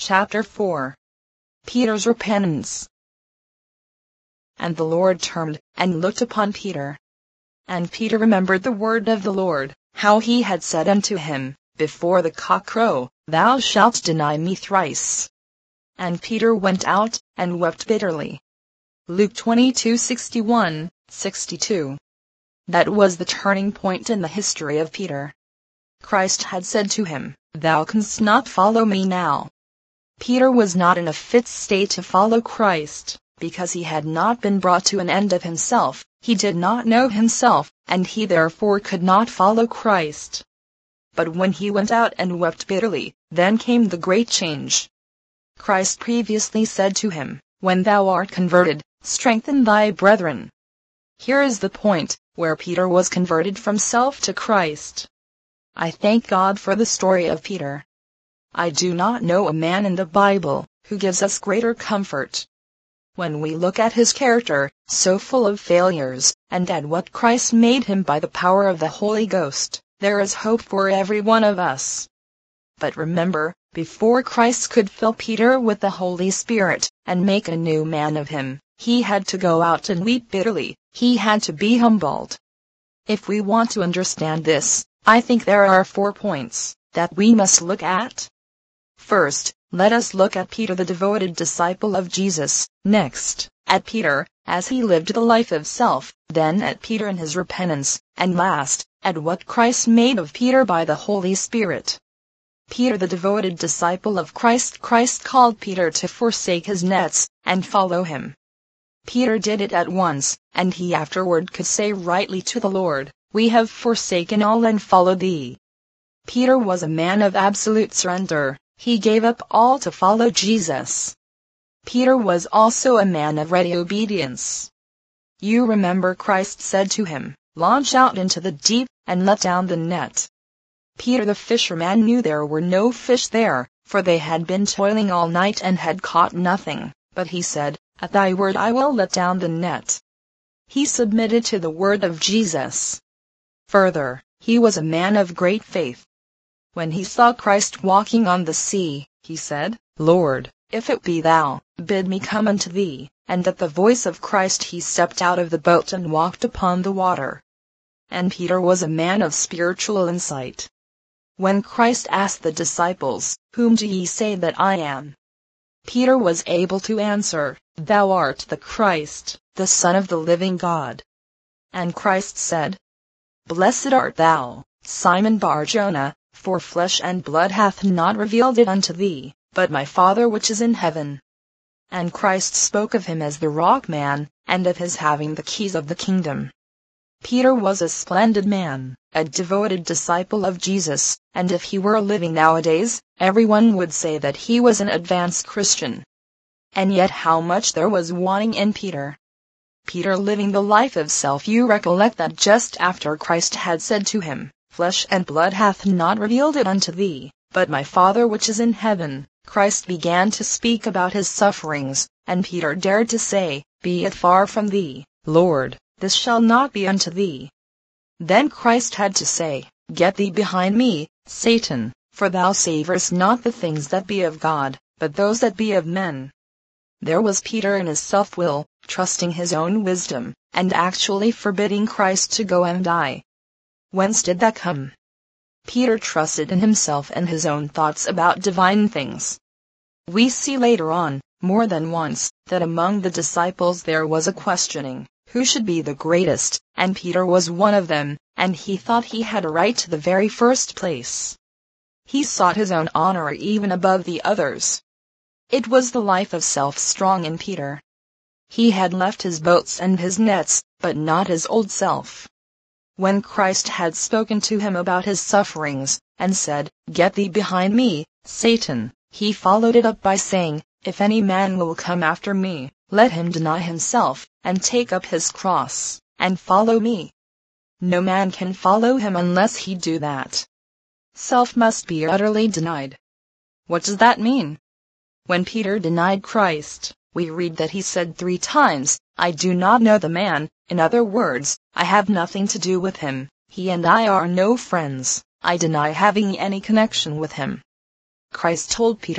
Chapter 4. Peter's Repentance. And the Lord turned, and looked upon Peter. And Peter remembered the word of the Lord, how he had said unto him, Before the cock crow, thou shalt deny me thrice. And Peter went out, and wept bitterly. Luke 22:61, 62. That was the turning point in the history of Peter. Christ had said to him, Thou canst not follow me now. Peter was not in a fit state to follow Christ, because he had not been brought to an end of himself, he did not know himself, and he therefore could not follow Christ. But when he went out and wept bitterly, then came the great change. Christ previously said to him, When thou art converted, strengthen thy brethren. Here is the point, where Peter was converted from self to Christ. I thank God for the story of Peter. I do not know a man in the Bible who gives us greater comfort. When we look at his character, so full of failures, and at what Christ made him by the power of the Holy Ghost, there is hope for every one of us. But remember, before Christ could fill Peter with the Holy Spirit, and make a new man of him, he had to go out and weep bitterly, he had to be humbled. If we want to understand this, I think there are 4 points that we must look at. First, let us look at Peter, the devoted disciple of Jesus, next, at Peter, as he lived the life of self, then at Peter in his repentance, and last, at what Christ made of Peter by the Holy Spirit. Peter, the devoted disciple of Christ. Christ called Peter to forsake his nets, and follow him. Peter did it at once, and he afterward could say rightly to the Lord, We have forsaken all and followed thee. Peter was a man of absolute surrender. He gave up all to follow Jesus. Peter was also a man of ready obedience. You remember Christ said to him, Launch out into the deep, and let down the net. Peter the fisherman knew there were no fish there, for they had been toiling all night and had caught nothing, but he said, At thy word I will let down the net. He submitted to the word of Jesus. Further, he was a man of great faith. When he saw Christ walking on the sea, he said, Lord, if it be thou, bid me come unto thee. And at the voice of Christ he stepped out of the boat and walked upon the water. And Peter was a man of spiritual insight. When Christ asked the disciples, Whom do ye say that I am? Peter was able to answer, Thou art the Christ, the Son of the living God. And Christ said, Blessed art thou, Simon Bar-Jonah, for flesh and blood hath not revealed it unto thee, but my Father which is in heaven. And Christ spoke of him as the rock man, and of his having the keys of the kingdom. Peter was a splendid man, a devoted disciple of Jesus, and if he were living nowadays, everyone would say that he was an advanced Christian. And yet how much there was wanting in Peter. Peter living the life of self. You recollect that just after Christ had said to him, Flesh and blood hath not revealed it unto thee, but my Father which is in heaven, Christ began to speak about his sufferings, and Peter dared to say, Be it far from thee, Lord, this shall not be unto thee. Then Christ had to say, Get thee behind me, Satan, for thou savorest not the things that be of God, but those that be of men. There was Peter in his self-will, trusting his own wisdom, and actually forbidding Christ to go and die. Whence did that come? Peter trusted in himself and his own thoughts about divine things. We see later on, more than once, that among the disciples there was a questioning, who should be the greatest, and Peter was one of them, and he thought he had a right to the very first place. He sought his own honor even above the others. It was the life of self strong in Peter. He had left his boats and his nets, but not his old self. When Christ had spoken to him about his sufferings, and said, Get thee behind me, Satan, he followed it up by saying, If any man will come after me, let him deny himself, and take up his cross, and follow me. No man can follow him unless he do that. Self must be utterly denied. What does that mean? When Peter denied Christ, we read that he said 3 times, I do not know the man. In other words, I have nothing to do with him, he and I are no friends, I deny having any connection with him. Christ told Peter,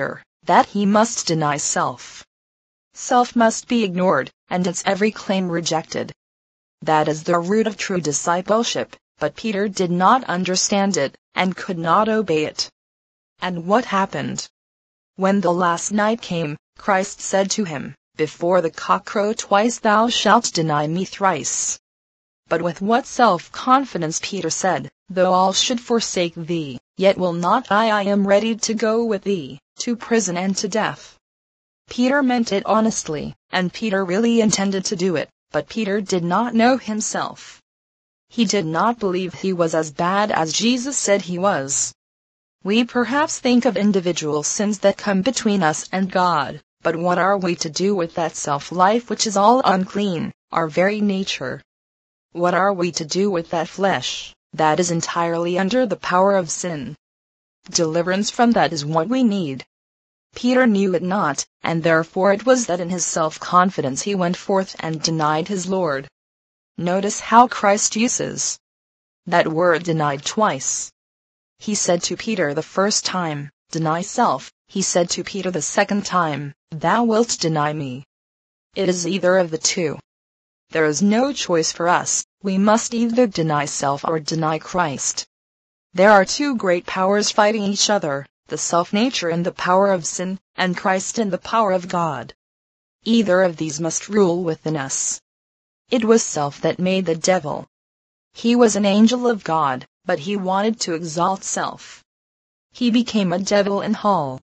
that he must deny self. Self must be ignored, and its every claim rejected. That is the root of true discipleship, but Peter did not understand it, and could not obey it. And what happened? When the last night came, Christ said to him, "Before the cock crow twice thou shalt deny me thrice." But with what self-confidence Peter said, "Though all should forsake thee, yet will not I am ready to go with thee, to prison and to death." Peter meant it honestly, and Peter really intended to do it, but Peter did not know himself. He did not believe he was as bad as Jesus said he was. We perhaps think of individual sins that come between us and God, but what are we to do with that self-life which is all unclean, our very nature? What are we to do with that flesh, that is entirely under the power of sin? Deliverance from that is what we need. Peter knew it not, and therefore it was that in his self-confidence he went forth and denied his Lord. Notice how Christ uses that word denied twice. He said to Peter the first time, "Deny self." He said to Peter the second time, "Thou wilt deny me." It is either of the two. There is no choice for us, we must either deny self or deny Christ. There are two great powers fighting each other, the self-nature and the power of sin, and Christ and the power of God. Either of these must rule within us. It was self that made the devil. He was an angel of God, but he wanted to exalt self. He became a devil in hell.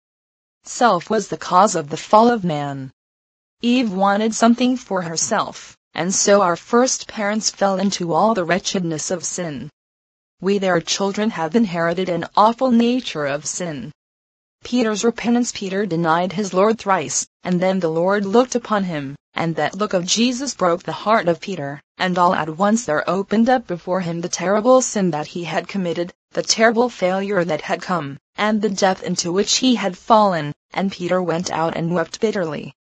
Self was the cause of the fall of man. Eve wanted something for herself, and so our first parents fell into all the wretchedness of sin. We their children have inherited an awful nature of sin. Peter's repentance. Peter denied his Lord thrice, and then the Lord looked upon him, and that look of Jesus broke the heart of Peter, and all at once there opened up before him the terrible sin that he had committed, the terrible failure that had come, and the death into which he had fallen, and Peter went out and wept bitterly.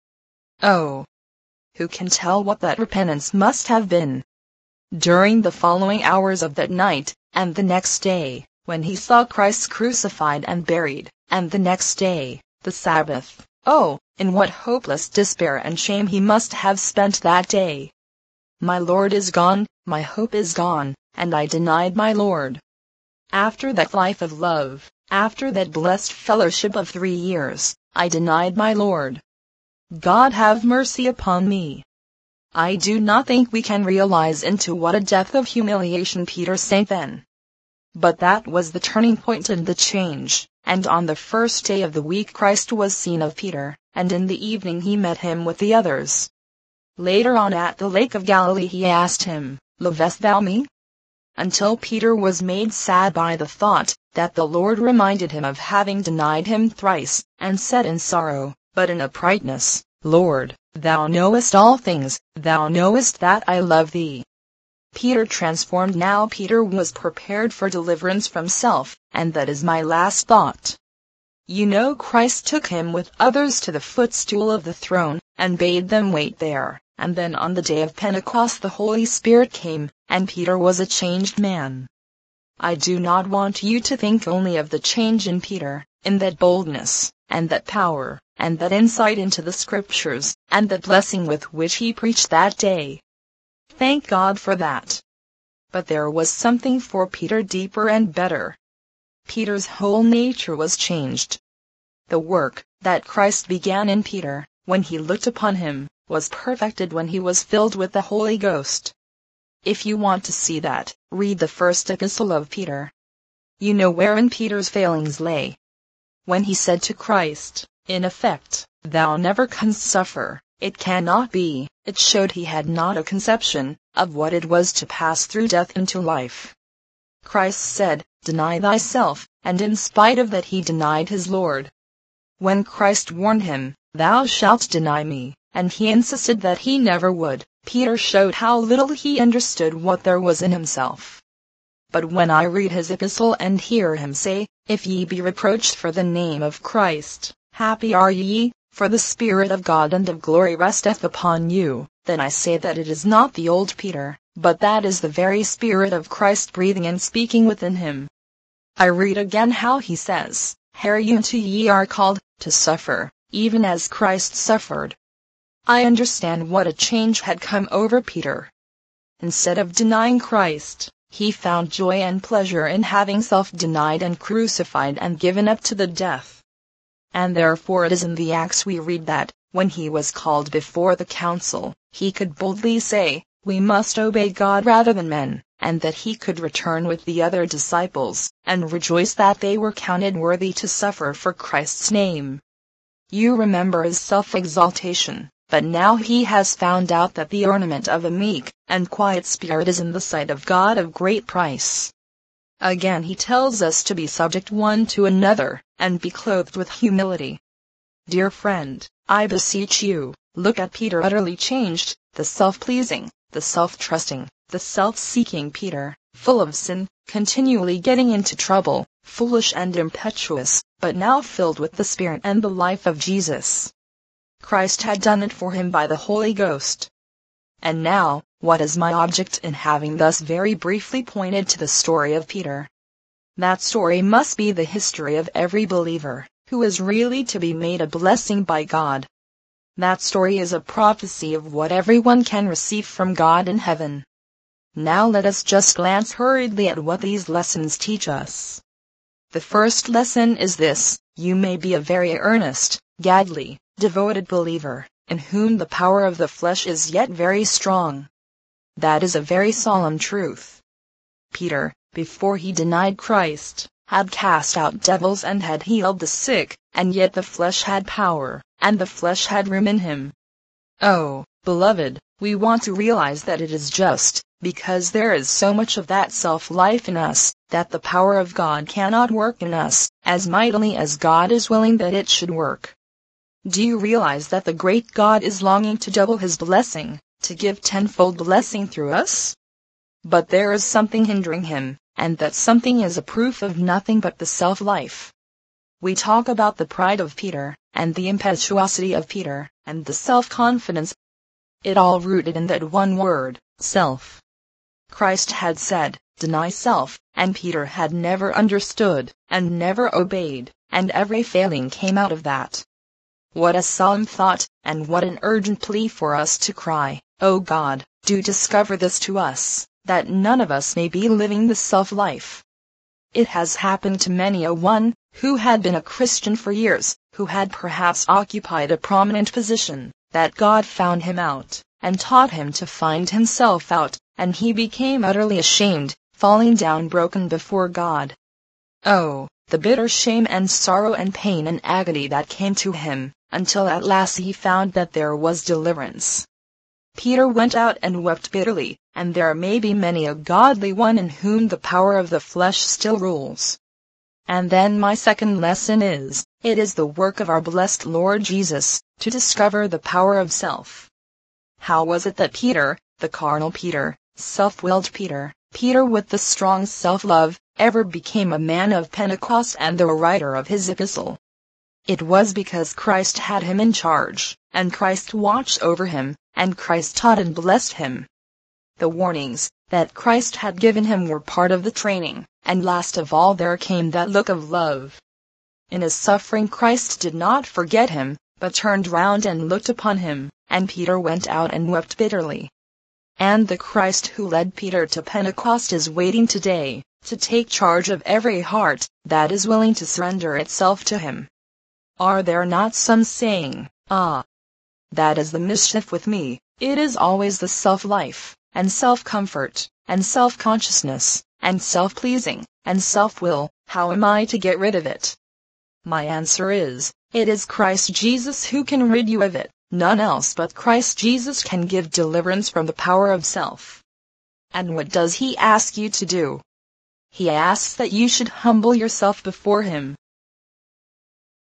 Oh! Who can tell what that repentance must have been? During the following hours of that night, and the next day, when he saw Christ crucified and buried, and the next day, the Sabbath, oh, in what hopeless despair and shame he must have spent that day. My Lord is gone, my hope is gone, and I denied my Lord. After that life of love, after that blessed fellowship of 3 years, I denied my Lord. God have mercy upon me. I do not think we can realize into what a depth of humiliation Peter sank then. But that was the turning point and the change, and on the first day of the week Christ was seen of Peter, and in the evening he met him with the others. Later on at the Lake of Galilee he asked him, "Lovest thou me?" Until Peter was made sad by the thought that the Lord reminded him of having denied him thrice, and said in sorrow, but in uprightness, "Lord, thou knowest all things, thou knowest that I love thee." Peter transformed. Now Peter was prepared for deliverance from self, and that is my last thought. You know Christ took him with others to the footstool of the throne, and bade them wait there, and then on the day of Pentecost the Holy Spirit came, and Peter was a changed man. I do not want you to think only of the change in Peter, in that boldness, and that power, and that insight into the Scriptures, and that blessing with which he preached that day. Thank God for that. But there was something for Peter deeper and better. Peter's whole nature was changed. The work that Christ began in Peter, when he looked upon him, was perfected when he was filled with the Holy Ghost. If you want to see that, read the first epistle of Peter. You know wherein Peter's failings lay. When he said to Christ, in effect, "Thou never canst suffer, it cannot be," it showed he had not a conception of what it was to pass through death into life. Christ said, "Deny thyself," and in spite of that he denied his Lord. When Christ warned him, "Thou shalt deny me," and he insisted that he never would, Peter showed how little he understood what there was in himself. But when I read his epistle and hear him say, "If ye be reproached for the name of Christ, happy are ye, for the Spirit of God and of glory resteth upon you," then I say that it is not the old Peter, but that is the very Spirit of Christ breathing and speaking within him. I read again how he says, "Hereunto ye are called, to suffer, even as Christ suffered. I understand what a change had come over Peter. Instead of denying Christ, he found joy and pleasure in having self-denied and crucified and given up to the death. And therefore it is in the Acts we read that, when he was called before the council, he could boldly say, "We must obey God rather than men," and that he could return with the other disciples, and rejoice that they were counted worthy to suffer for Christ's name. You remember his self-exaltation, but now he has found out that the ornament of a meek and quiet spirit is in the sight of God of great price. Again he tells us to be subject one to another, and be clothed with humility. Dear friend, I beseech you, look at Peter utterly changed, the self-pleasing, the self-trusting, the self-seeking Peter, full of sin, continually getting into trouble, foolish and impetuous, but now filled with the Spirit and the life of Jesus. Christ had done it for him by the Holy Ghost. And now, what is my object in having thus very briefly pointed to the story of Peter? That story must be the history of every believer, who is really to be made a blessing by God. That story is a prophecy of what everyone can receive from God in heaven. Now let us just glance hurriedly at what these lessons teach us. The first lesson is this: you may be a very earnest, godly, devoted believer, in whom the power of the flesh is yet very strong. That is a very solemn truth. Peter, before he denied Christ, had cast out devils and had healed the sick, and yet the flesh had power, and the flesh had room in him. Oh, beloved, we want to realize that it is just because there is so much of that self-life in us, that the power of God cannot work in us as mightily as God is willing that it should work. Do you realize that the great God is longing to double his blessing, to give tenfold blessing through us? But there is something hindering him, and that something is a proof of nothing but the self-life. We talk about the pride of Peter, and the impetuosity of Peter, and the self-confidence. It all rooted in that one word, self. Christ had said, "Deny self," and Peter had never understood, and never obeyed, and every failing came out of that. What a solemn thought, and what an urgent plea for us to cry, "O God, do discover this to us, that none of us may be living the self-life." It has happened to many a one, who had been a Christian for years, who had perhaps occupied a prominent position, that God found him out, and taught him to find himself out, and he became utterly ashamed, falling down broken before God. Oh, the bitter shame and sorrow and pain and agony that came to him, until at last he found that there was deliverance. Peter went out and wept bitterly, and there may be many a godly one in whom the power of the flesh still rules. And then my second lesson is, it is the work of our blessed Lord Jesus, to discover the power of self. How was it that Peter, the carnal Peter, self-willed Peter, Peter with the strong self-love, ever became a man of Pentecost and the writer of his epistle? It was because Christ had him in charge, and Christ watched over him, and Christ taught and blessed him. The warnings that Christ had given him were part of the training, and last of all there came that look of love. In his suffering Christ did not forget him, but turned round and looked upon him, and Peter went out and wept bitterly. And the Christ who led Peter to Pentecost is waiting today, to take charge of every heart that is willing to surrender itself to him. Are there not some saying, "Ah, that is the mischief with me, it is always the self-life, and self-comfort, and self-consciousness, and self-pleasing, and self-will, how am I to get rid of it?" My answer is, it is Christ Jesus who can rid you of it. None else but Christ Jesus can give deliverance from the power of self. And what does he ask you to do? He asks that you should humble yourself before him,